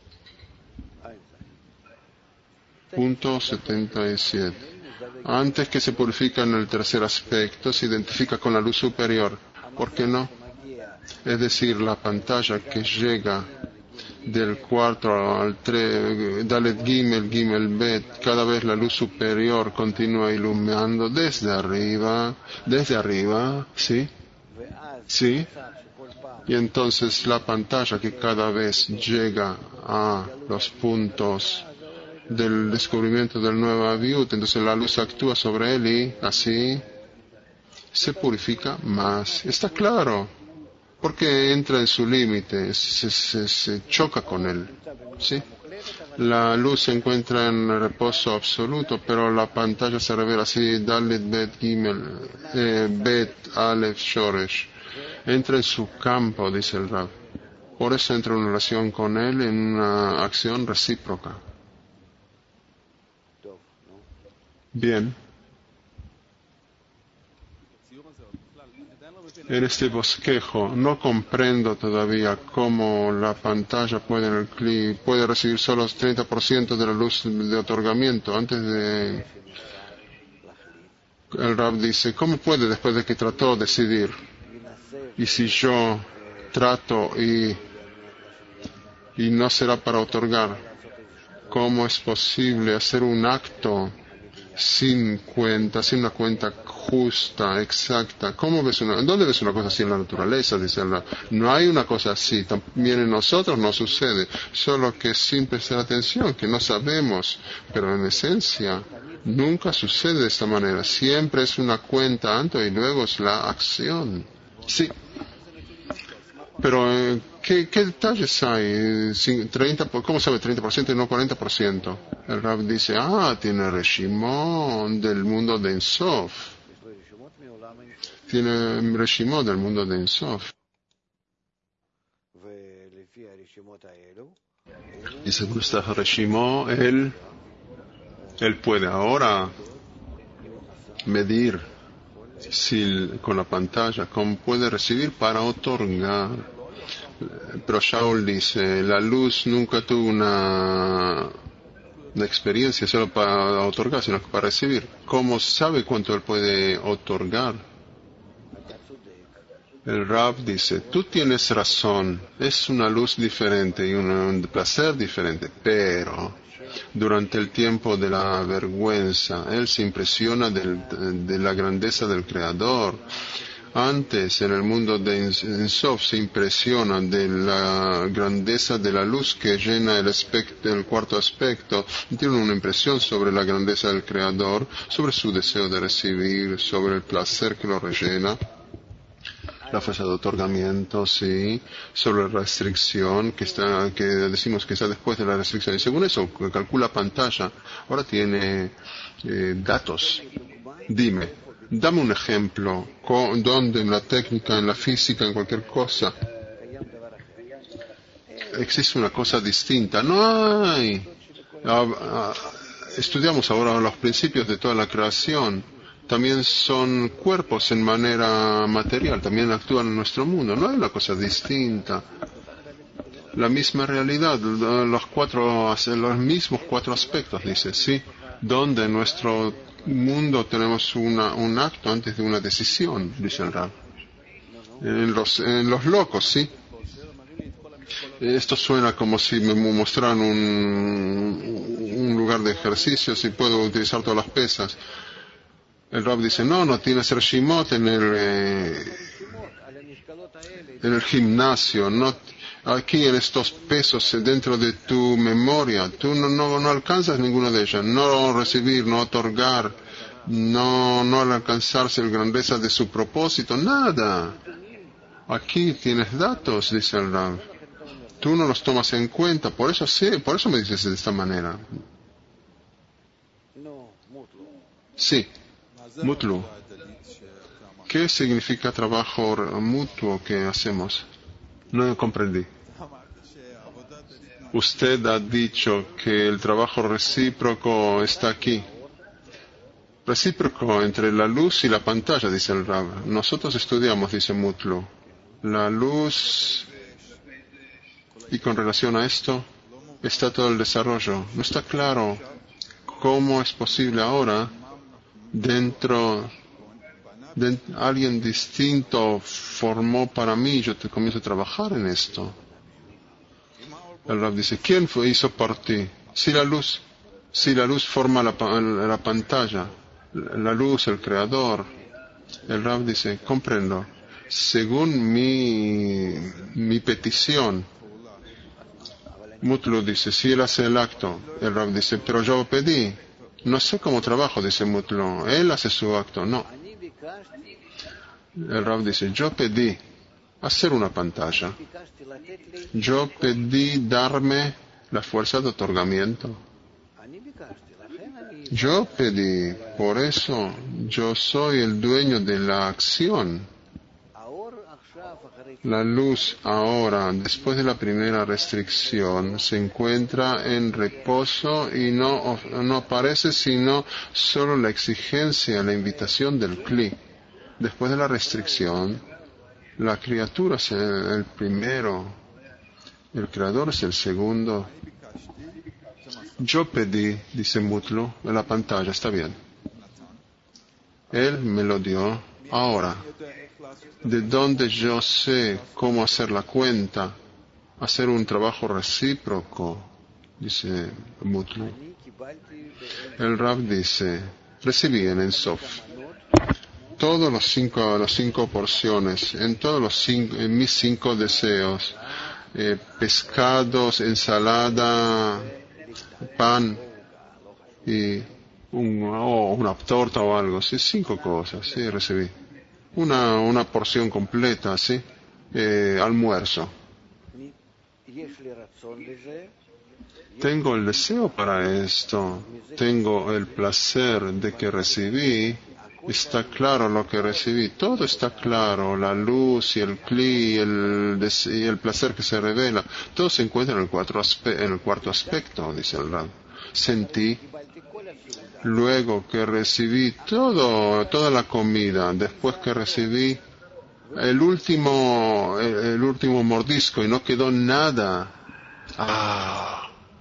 Punto setenta y siete. Antes que se purifica en el tercer aspecto, se identifica con la luz superior. ¿Por qué no? Es decir, la pantalla que llega del cuatro al tres, Dalet Gimel, Gimel Bet, cada vez la luz superior continúa iluminando desde arriba, desde arriba, ¿sí? Sí. Y entonces la pantalla que cada vez llega a los puntos del descubrimiento del nuevo Aviut, entonces la luz actúa sobre él y así se purifica más. Está claro, porque entra en su límite, se, se, se choca con él, ¿sí? La luz se encuentra en reposo absoluto, pero la pantalla se revela así, Dalet Bet Gimel, eh, Bet Aleph Shoresh. Entra en su campo, dice el Rab. Por eso entra en relación con él en una acción recíproca. Bien. en este bosquejo. No comprendo todavía cómo la pantalla puede, en el Kli, puede recibir solo treinta por ciento de la luz de otorgamiento. Antes de... El Rab dice, ¿cómo puede después de que trató decidir? Y si yo trato y, y no será para otorgar, ¿cómo es posible hacer un acto sin cuenta, sin una cuenta justa, exacta? ¿Cómo ves una, ¿Dónde ves una cosa así en la naturaleza? Dice el Rab. No hay una cosa así, también en nosotros no sucede, solo que sin prestar atención, que no sabemos, pero en esencia nunca sucede de esta manera, siempre es una cuenta antes y luego es la acción. Sí. Pero, eh, ¿qué, ¿qué detalles hay? treinta, ¿Cómo sabe treinta por ciento y no cuarenta por ciento? El Rab dice, ah, tiene Reshimon del mundo de Ensof. Tiene Reshimon del mundo de Ensof. Y según esta Reshimon, él, él puede ahora medir si, con la pantalla, cómo puede recibir para otorgar. Pero Shaul dice, la luz nunca tuvo una, una experiencia solo para otorgar, sino para recibir. ¿Cómo sabe cuánto él puede otorgar? El Rab dice, tú tienes razón, es una luz diferente y un, un placer diferente, pero durante el tiempo de la vergüenza, él se impresiona del, de la grandeza del Creador. Antes, en el mundo de Ensof, se impresiona de la grandeza de la luz que llena el, aspecto, el cuarto aspecto. Tiene una impresión sobre la grandeza del Creador, sobre su deseo de recibir, sobre el placer que lo rellena. La fase de otorgamiento, sí, sobre la restricción, que está, que decimos que está después de la restricción. Y según eso, calcula pantalla, ahora tiene eh, datos. Dime, dame un ejemplo, donde en la técnica, en la física, en cualquier cosa, existe una cosa distinta. No hay. Ah, ah, estudiamos ahora los principios de toda la creación. También son cuerpos en manera material, también actúan en nuestro mundo. No hay una cosa distinta. La misma realidad, los cuatro, los mismos cuatro aspectos, dice, sí, donde en nuestro mundo tenemos una, un acto antes de una decisión, dice el Rab. En los, en los locos, sí. Esto suena como si me mostraran un, un lugar de ejercicios y puedo utilizar todas las pesas. El Rab dice, no, no tienes Reshimot en el, eh, en el gimnasio, no, aquí en estos pesos dentro de tu memoria, tú no, no, no alcanzas ninguno de ellos, no recibir, no otorgar, no, no alcanzarse la grandeza de su propósito, nada. Aquí tienes datos, dice el Rab. Tú no los tomas en cuenta, por eso sí, por eso me dices de esta manera. Sí. Mutlu. ¿Qué significa trabajo mutuo que hacemos? No comprendí. Usted ha dicho que el trabajo recíproco está aquí. Recíproco entre la luz y la pantalla, dice el Rab. Nosotros estudiamos, dice Mutlu, la luz, y con relación a esto está todo el desarrollo. No está claro cómo es posible ahora dentro de alguien distinto formó para mí, yo te comienzo a trabajar en esto. El Rab dice, ¿quién fue, hizo por ti? Si la luz, si la luz forma la, la pantalla, la luz, el creador. El Rab dice, comprendo, según mi, mi petición. Mutlu dice, si él hace el acto. El Rab dice, pero yo pedí. No sé cómo trabajo, dice Mutlu. Él hace su acto, no. El Rab dice, yo pedí hacer una pantalla. Yo pedí darme la fuerza de otorgamiento. Yo pedí, por eso yo soy el dueño de la acción. La luz ahora, después de la primera restricción, se encuentra en reposo y no, no aparece sino solo la exigencia, la invitación del Kli. Después de la restricción, La criatura es el, el primero, el creador es el segundo. Yo pedí, dice Mutlu, en la pantalla, está bien. Él me lo dio. Ahora, ¿de dónde yo sé cómo hacer la cuenta? Hacer un trabajo recíproco, dice Mutlu. El Rab dice, recibí en Ensof todos los cinco, las cinco porciones, en todos los cinco, en mis cinco deseos, eh, pescados, ensalada, pan y un, oh, una torta o algo, sí, cinco cosas, sí, recibí. Una, una porción completa, sí, eh, almuerzo. Tengo el deseo para esto, tengo el placer de que recibí, está claro lo que recibí, todo está claro, la luz y el cli y el, des- y el placer que se revela, todo se encuentra en el, cuatro aspe- en el cuarto aspecto, dice el Rab. Sentí, luego que recibí todo, toda la comida, después que recibí el último, el, el último mordisco y no quedó nada. Ah.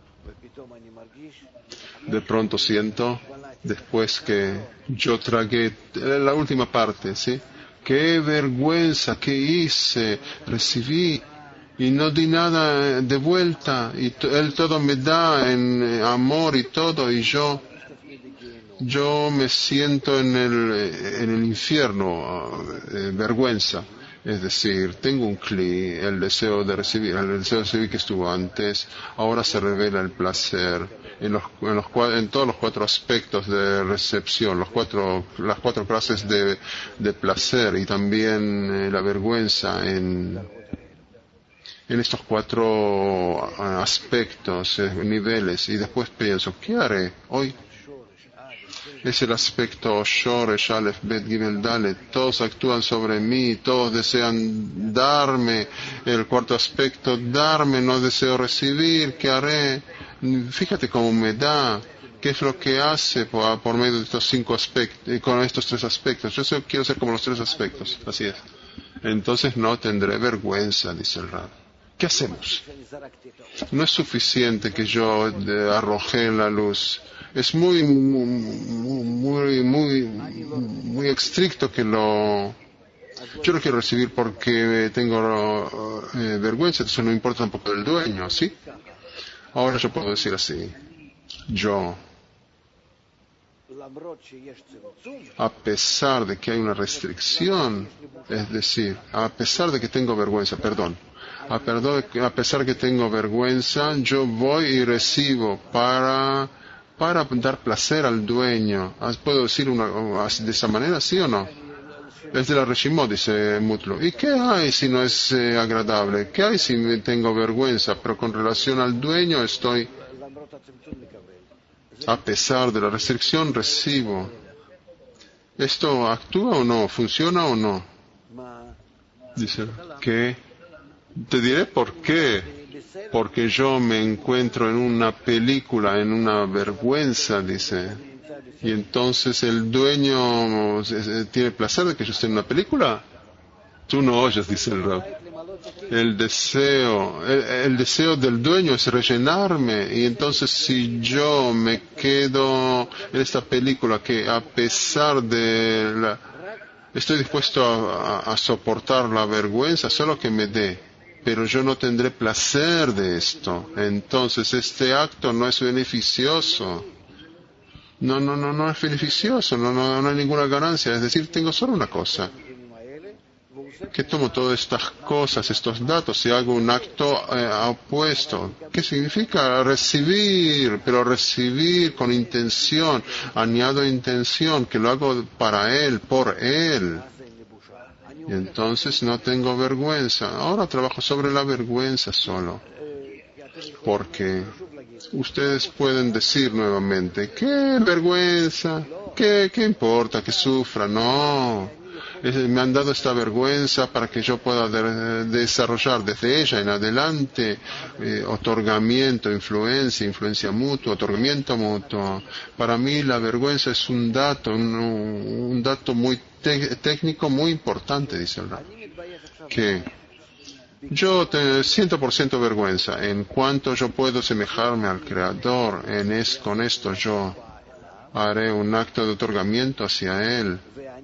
De pronto siento, después que yo tragué la última parte, ¿sí? ¡Qué vergüenza! ¿Qué hice? Recibí y no di nada de vuelta y to- él todo me da en eh, amor y todo y yo yo me siento en el en el infierno, eh, vergüenza. Es decir, tengo un cli, el deseo de recibir, el deseo de recibir que estuvo antes, ahora se revela el placer en, los, en, los, cua- en todos los cuatro aspectos de recepción, los cuatro, las cuatro clases de, de placer y también eh, la vergüenza en, en estos cuatro ah, aspectos, eh, niveles, y después pienso, ¿qué haré hoy? Es el aspecto Shoresh, Aleph, Bet, Gimel, Dalet. Todos actúan sobre mí, todos desean darme. El cuarto aspecto, darme, no deseo recibir. ¿Qué haré? Fíjate cómo me da. ¿Qué es lo que hace por, por medio de estos cinco aspectos, con estos tres aspectos? Yo sé- quiero ser como los tres aspectos. Así es. Entonces no tendré vergüenza, dice el Rab. ¿Qué hacemos? No es suficiente que yo eh, arrojé la luz. Es muy, muy, muy, muy, muy estricto que lo... Yo lo quiero recibir porque tengo eh, vergüenza, eso no importa tampoco el dueño, ¿sí? Ahora yo puedo decir así. Yo, a pesar de que hay una restricción, es decir, a pesar de que tengo vergüenza, perdón, a, perdón, a pesar de que tengo vergüenza, yo voy y recibo para, para dar placer al dueño. ¿Puedo decir una, de esa manera, sí o no? Es de la Reshimot, dice Mutlu. ¿Y qué hay si no es eh, agradable? ¿Qué hay si me tengo vergüenza? Pero con relación al dueño estoy, a pesar de la restricción, recibo. ¿Esto actúa o no? ¿Funciona o no? Dice, ¿qué? Te diré por qué. Porque yo me encuentro en una película, en una vergüenza, dice. Y entonces el dueño eh, tiene placer de que yo esté en una película. Tú no oyes, dice el Rab. El deseo, el, el deseo del dueño es rellenarme. Y entonces si yo me quedo en esta película que a pesar de la... Estoy dispuesto a, a, a soportar la vergüenza, solo que me dé. Pero yo no tendré placer de esto. Entonces este acto no es beneficioso. No, no, no, no es beneficioso, no, no, no hay ninguna ganancia. Es decir, tengo solo una cosa. Que tomo todas estas cosas, estos datos y hago un acto eh, opuesto. ¿Qué significa? Recibir, pero recibir con intención, añado intención, que lo hago para él, por él. Y entonces no tengo vergüenza. Ahora trabajo sobre la vergüenza solo. Porque ustedes pueden decir nuevamente, ¿qué vergüenza? ¿Qué, qué importa que sufra? No. Es, me han dado esta vergüenza para que yo pueda de, desarrollar desde ella en adelante eh, otorgamiento, influencia, influencia mutua, otorgamiento mutuo. Para mí la vergüenza es un dato, un, un dato muy te, técnico muy importante, dice el Rab. que yo te, siento por ciento vergüenza en cuanto yo puedo semejarme al Creador, en es, con esto yo haré un acto de otorgamiento hacia Él.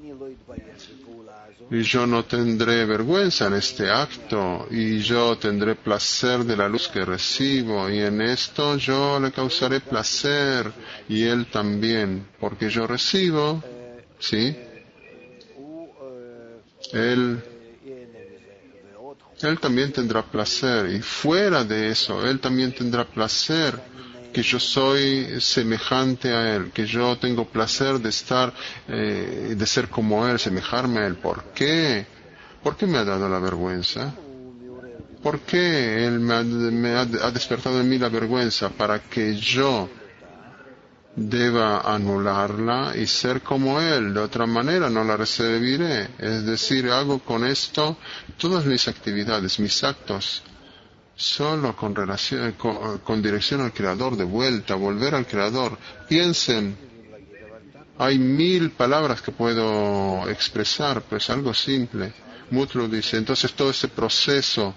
Y yo no tendré vergüenza en este acto, y yo tendré placer de la luz que recibo, y en esto yo le causaré placer, y Él también, porque yo recibo, ¿sí? Él, Él también tendrá placer, y fuera de eso, Él también tendrá placer, que yo soy semejante a Él, que yo tengo placer de estar, eh, de ser como Él, semejarme a Él. ¿Por qué? ¿Por qué me ha dado la vergüenza? ¿Por qué Él me ha, me ha, ha despertado en mí la vergüenza? Para que yo deba anularla y ser como Él. De otra manera no la recibiré. Es decir, hago con esto todas mis actividades, mis actos, solo con relación, con, con dirección al Creador, de vuelta, volver al Creador. Piensen, hay mil palabras que puedo expresar, pues algo simple. Mutlu dice, entonces todo ese proceso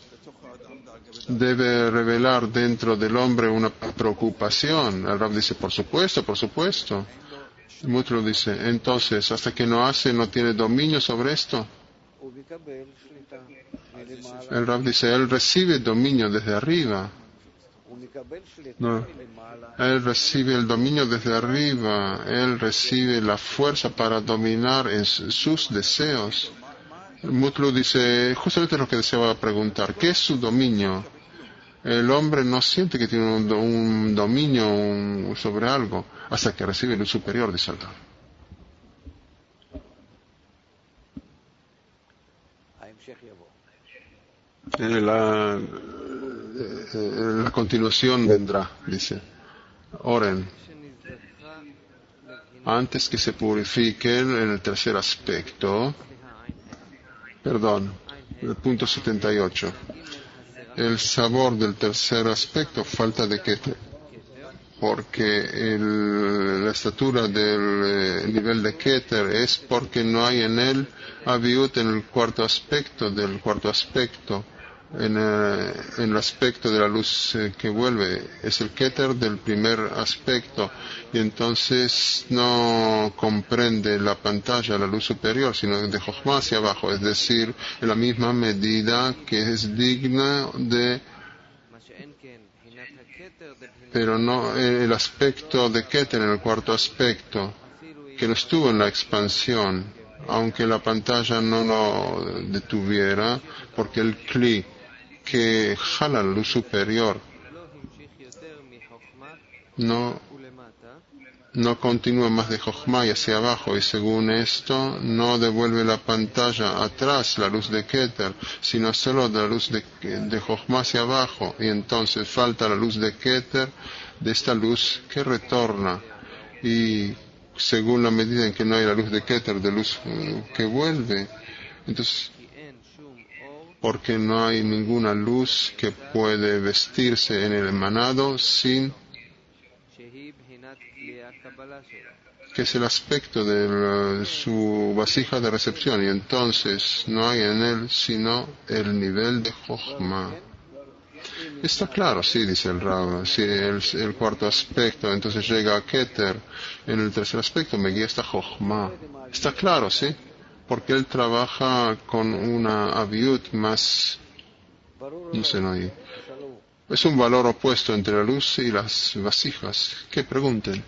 debe revelar dentro del hombre una preocupación. El Rab dice, por supuesto, por supuesto. Mutlu dice, entonces, hasta que no hace, no tiene dominio sobre esto. El Rab dice, él recibe dominio desde arriba. No. Él recibe el dominio desde arriba. Él recibe la fuerza para dominar en sus deseos. Mutlu dice, justamente lo que deseaba preguntar, ¿qué es su dominio? El hombre no siente que tiene un, un dominio un, sobre algo hasta que recibe luz superior, dice el Rab. La, la continuación vendrá, dice. Oren, antes que se purifiquen en el tercer aspecto, perdón, el punto setenta y ocho, el sabor del tercer aspecto, falta de Keter, porque el, la estatura del eh, nivel de Keter es porque no hay en él aviut en el cuarto aspecto del cuarto aspecto. En, eh, en el aspecto de la luz eh, que vuelve, es el Keter del primer aspecto, y entonces no comprende la pantalla, la luz superior, sino de Jochma hacia abajo, es decir, en la misma medida que es digna de, pero no el aspecto de Keter en el cuarto aspecto, que no estuvo en la expansión, aunque la pantalla no lo detuviera, porque el Kli que jala la luz superior no, no continúa más de Jochma y hacia abajo, y según esto no devuelve la pantalla atrás, la luz de Keter, sino solo de la luz de, de Jochma hacia abajo, y entonces falta la luz de Keter, de esta luz que retorna, y según la medida en que no hay la luz de Keter, de luz uh, que vuelve, entonces porque no hay ninguna luz que puede vestirse en el emanado sin que es el aspecto de su vasija de recepción, y entonces no hay en él sino el nivel de Jochma. Está claro, sí, dice el Rab, sí, el, el cuarto aspecto, entonces llega a Keter, en el tercer aspecto me guía esta Jochma. Está claro, sí, porque él trabaja con una aviut más, no sé, no hay. Es un valor opuesto entre la luz y las vasijas. ¿Qué pregunten?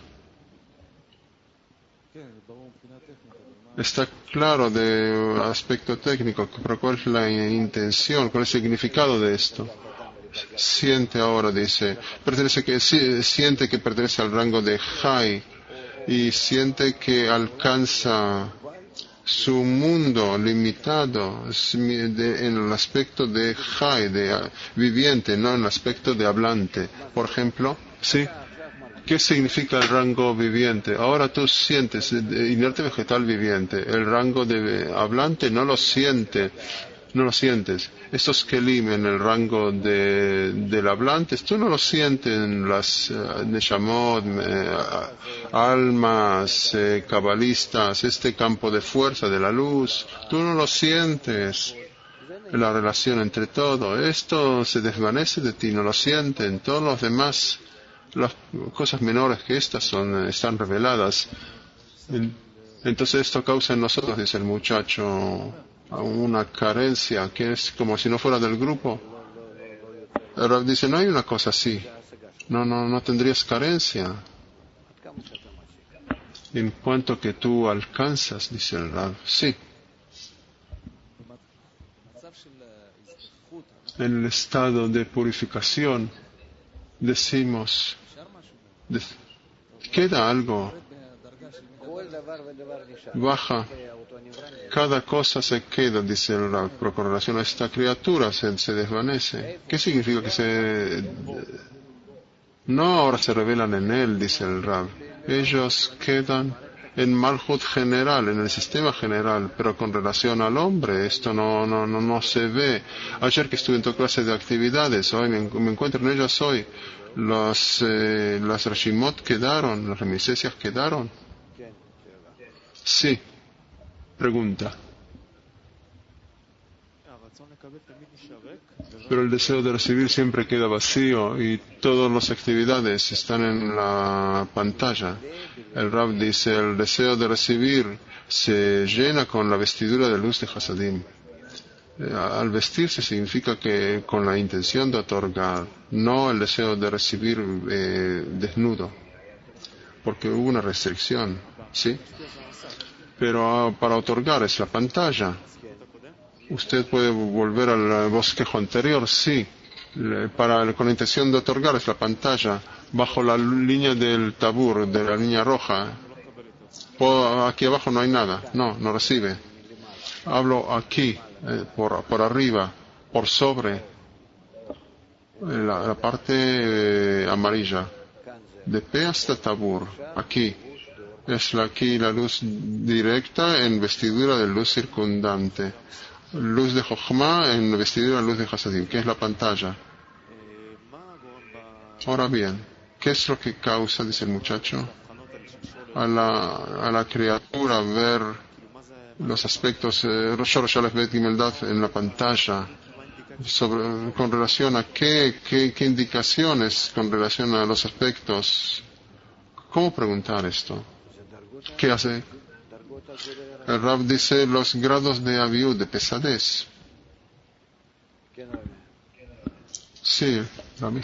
Está claro de aspecto técnico, pero ¿cuál es la intención, cuál es el significado de esto? Siente ahora, dice, pertenece que, siente que pertenece al rango de Jai, y siente que alcanza su mundo limitado de, en el aspecto de Jai, de uh, viviente, no en el aspecto de hablante. Por ejemplo, ¿sí? ¿Qué significa el rango viviente? Ahora tú sientes, inerte vegetal viviente, el rango de hablante no lo siente, no lo sientes. Estos kelim en el rango de, del hablante, tú no lo sientes en las uh, neshamot, uh, almas, eh, cabalistas, este campo de fuerza de la luz, tú no lo sientes. la relación entre todo. Esto se desvanece de ti, no lo sienten. Todos los demás, las cosas menores que estas son, están reveladas. Entonces esto causa en nosotros, dice el muchacho, una carencia que es como si no fuera del grupo. El Rab dice, no hay una cosa así. No, no, no tendrías carencia. En cuanto que tú alcanzas, dice el Rab, sí. En el estado de purificación, decimos, de, queda algo, baja, cada cosa se queda, dice el Rab, pero con relación a esta criatura se, se desvanece. ¿Qué significa que se... No ahora se revelan en él, dice el Rab. Ellos quedan en Malhut general, en el sistema general, pero con relación al hombre, esto no, no, no, no se ve. Ayer que estuve en tu clase de actividades, hoy me, me encuentro en ellas hoy, los, eh, las Reshimot quedaron, las reminiscencias quedaron. Sí. Pregunta. Pero el deseo de recibir siempre queda vacío y todas las actividades están en la pantalla. El Rab dice, el deseo de recibir se llena con la vestidura de luz de Hasadim. Al vestirse significa que con la intención de otorgar, no el deseo de recibir eh, desnudo, porque hubo una restricción, ¿sí? Pero uh, para otorgar es la pantalla. Usted puede volver al bosquejo anterior, sí. Para, con la intención de otorgar es la pantalla. Bajo la línea del tabur, de la línea roja. Por, aquí abajo no hay nada. No, no recibe. Hablo aquí, eh, por, por arriba, por sobre. La, la parte eh, amarilla. De P hasta tabur. Aquí. Es la, aquí la luz directa en vestidura de luz circundante. Luz de Jochma en vestidura de luz de Hasadim, que es la pantalla. Ahora bien, ¿qué es lo que causa, dice el muchacho, a la, a la criatura ver los aspectos eh, Shorosh Aleph Bet Gimel Daf en la pantalla? Sobre, con relación a qué, qué, qué indicaciones con relación a los aspectos. ¿Cómo preguntar esto? ¿Qué hace? El Rab dice los grados de aviud, de pesadez. Sí, Rami.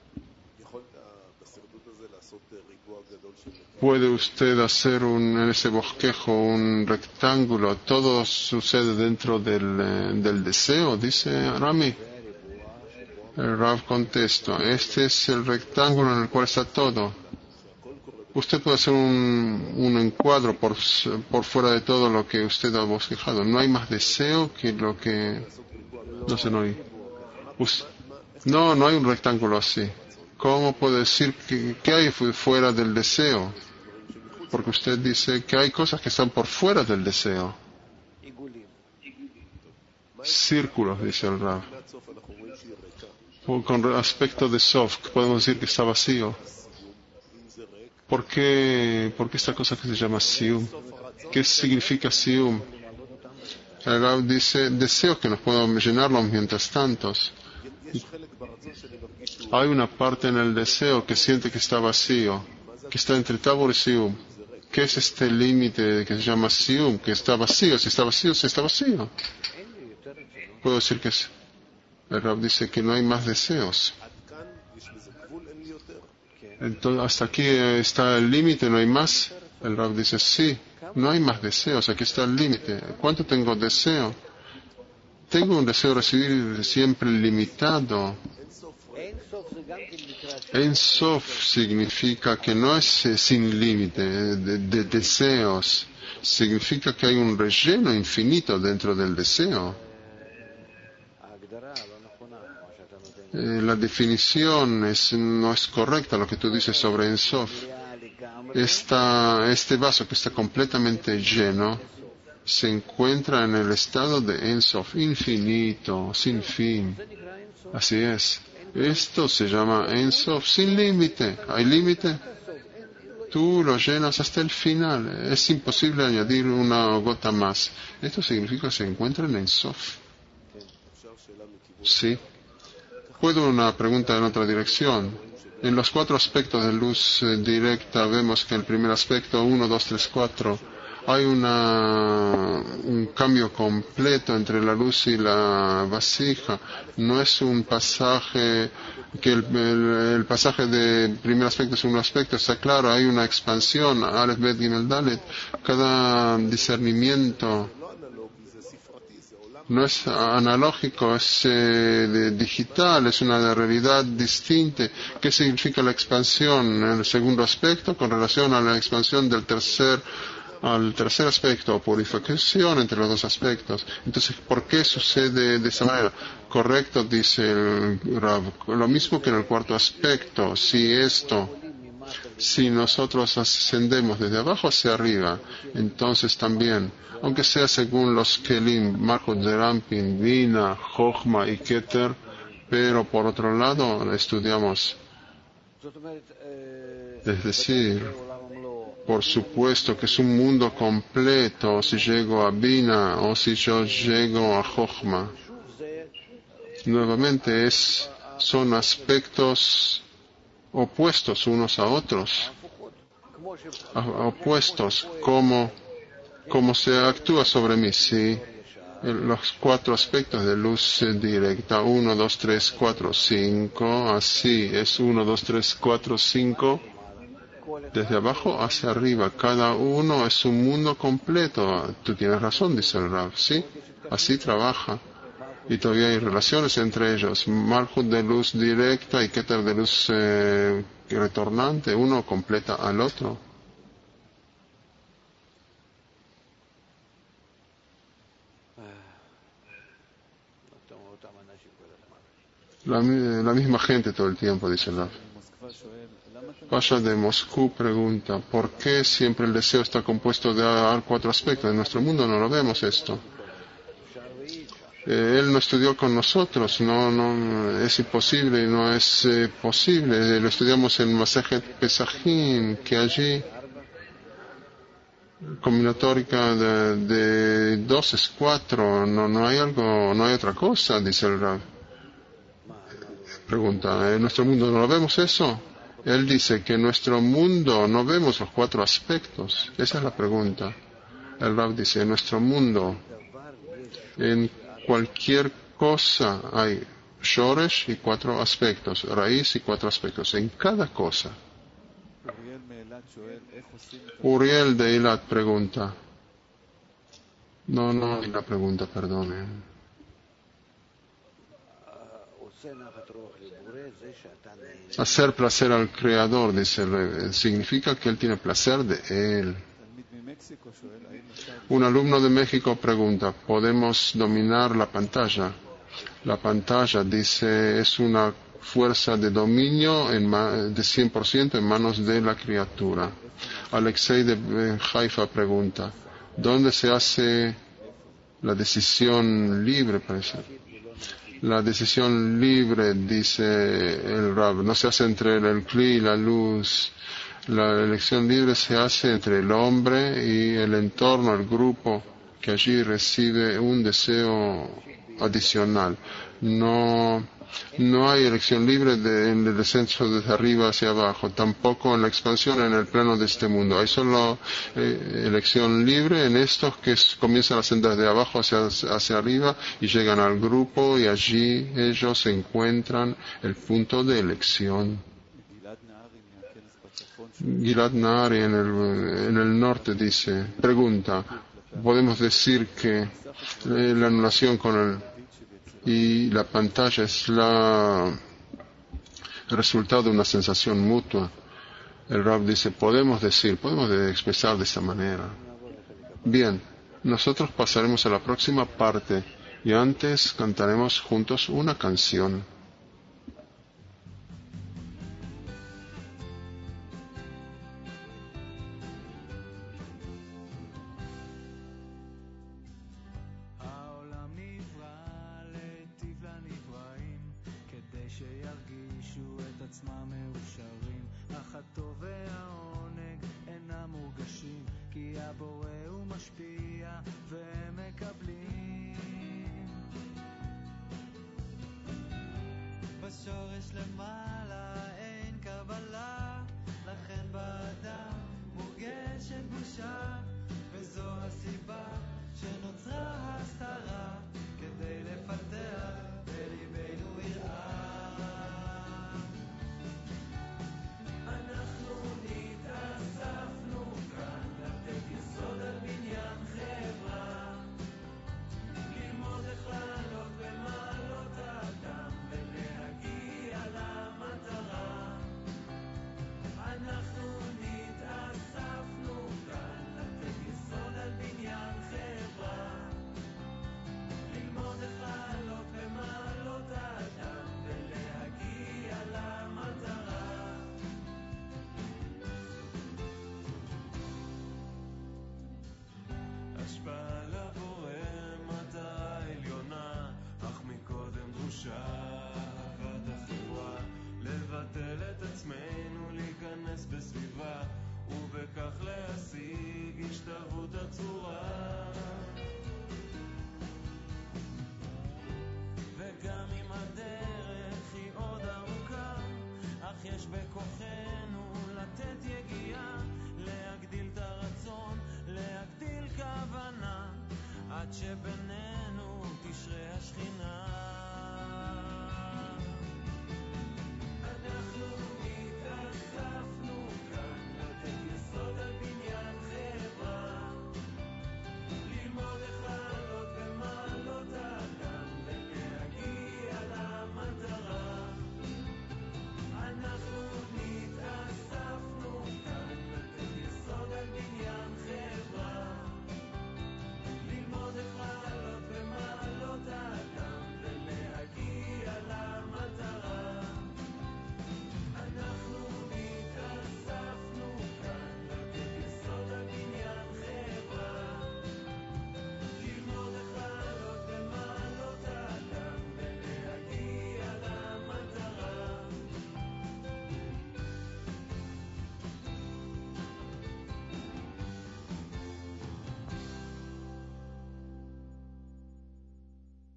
¿Puede usted hacer un, en ese bosquejo un rectángulo? Todo sucede dentro del, del deseo, dice Rami. El Rab contesta, este es el rectángulo en el cual está todo. Usted puede hacer un, un encuadro por, por fuera de todo lo que usted ha bosquejado. No hay más deseo que lo que... No sé, no hay. Us... No, no hay un rectángulo así. ¿Cómo puede decir que, que hay fuera del deseo? Porque usted dice que hay cosas que están por fuera del deseo. Círculos, dice el Rab. Con aspecto de Sof, podemos decir que está vacío. ¿Por qué, ¿Por qué esta cosa que se llama Sium? ¿Qué significa Sium? El Rab dice, deseos que nos podemos llenarlos mientras tantos. Hay una parte en el deseo que siente que está vacío, que está entre Tabor y Sium. ¿Qué es este límite que se llama Sium? Que está vacío, si está vacío, si está vacío. Puedo decir que es... El Rab dice que no hay más deseos. Entonces, hasta aquí está el límite, no hay más. El Rab dice, sí, no hay más deseos, aquí está el límite. ¿Cuánto tengo deseo? Tengo un deseo de recibir siempre limitado. En Sof significa que no es eh, sin límite de, de deseos, significa que hay un relleno infinito dentro del deseo. Eh, la definición es, no es correcta lo que tú dices sobre En Sof. Esta, este vaso que está completamente lleno se encuentra en el estado de En Sof, infinito, sin fin. Así es. Esto se llama En Sof, sin límite. ¿Hay límite? Tú lo llenas hasta el final. Es imposible añadir una gota más. Esto significa que se encuentra en En Sof. Sí. ¿Puedo una pregunta en otra dirección? En los cuatro aspectos de luz eh, directa vemos que el primer aspecto, uno, dos, tres, cuatro, hay una, un cambio completo entre la luz y la vasija. No es un pasaje, que el, el, el pasaje de primer aspecto es un aspecto, está claro, hay una expansión, Aleph, Bet, Gimel, Dalet. Cada discernimiento no es analógico, es eh, digital, es una realidad distinta. ¿Qué significa la expansión en el segundo aspecto con relación a la expansión del tercer al tercer aspecto, o purificación entre los dos aspectos? Entonces, ¿por qué sucede de esa manera? Correcto, dice el Rav. Lo mismo que en el cuarto aspecto. Si esto Si nosotros ascendemos desde abajo hacia arriba, entonces también, aunque sea según los Kelim, Malchut, Zerampin, Bina, Jochma y Keter, pero por otro lado estudiamos, es decir, por supuesto que es un mundo completo, si llego a Bina o si yo llego a Jochma. Nuevamente es, son aspectos opuestos unos a otros, opuestos, como, como se actúa sobre mí, sí, los cuatro aspectos de luz directa, uno, dos, tres, cuatro, cinco, así es uno, dos, tres, cuatro, cinco, desde abajo hacia arriba, cada uno es un mundo completo. Tú tienes razón, dice el Rav, sí, así trabaja. Y todavía hay relaciones entre ellos. Malchut de luz directa y Keter de luz eh, retornante. Uno completa al otro. La, la misma gente todo el tiempo, dice Rav. Pasha de Moscú pregunta, ¿por qué siempre el deseo está compuesto de cuatro aspectos? En nuestro mundo no lo vemos esto. Eh, él no estudió con nosotros, no, no, es imposible, no es eh, posible. Lo estudiamos en Masejet Pesachim, que allí combinatórica de, de dos es cuatro, no, no hay algo, no hay otra cosa, dice el Rav. Pregunta, ¿en nuestro mundo no lo vemos eso? Él dice que en nuestro mundo no vemos los cuatro aspectos. Esa es la pregunta. El Rav dice, en nuestro mundo, en cualquier cosa hay shoresh y cuatro aspectos, raíz y cuatro aspectos, en cada cosa. Uriel de Eilat pregunta. No, no, la pregunta, perdone. Hacer placer al Creador, dice el Rebbe, significa que Él tiene placer de Él. Un alumno de México pregunta, ¿podemos dominar la pantalla? La pantalla, dice, es una fuerza de dominio en de cien por ciento en manos de la criatura. Alexei de Haifa pregunta, ¿dónde se hace la decisión libre? Parece. La decisión libre, dice el Rab, no se hace entre el Kli y la luz. La elección libre se hace entre el hombre y el entorno, el grupo, que allí recibe un deseo adicional. No, no hay elección libre de, en el descenso desde arriba hacia abajo, tampoco en la expansión en el plano de este mundo. Hay solo eh, elección libre en estos que es, comienzan a ascender de abajo hacia, hacia arriba y llegan al grupo y allí ellos encuentran el punto de elección. Gilad Nahari en el, en el norte dice, pregunta, podemos decir que eh, la anulación con el y la pantalla es la, el resultado de una sensación mutua. El Rab dice, podemos decir, podemos expresar de esta manera. Bien, nosotros pasaremos a la próxima parte y antes cantaremos juntos una canción. שלמה